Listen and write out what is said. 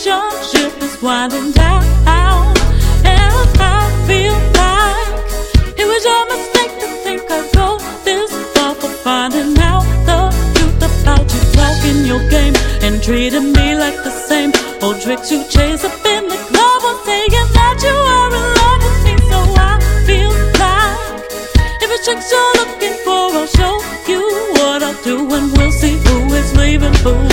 relationship is winding down, and I feel like it was your mistake to think I go this far for finding out the truth about you, talking your game and treating me like the same old tricks you chase up in the club, or saying that you are in love with me. So I feel like if it's tricks you're looking for, I'll show you what I'll do, and we'll see who is leaving who.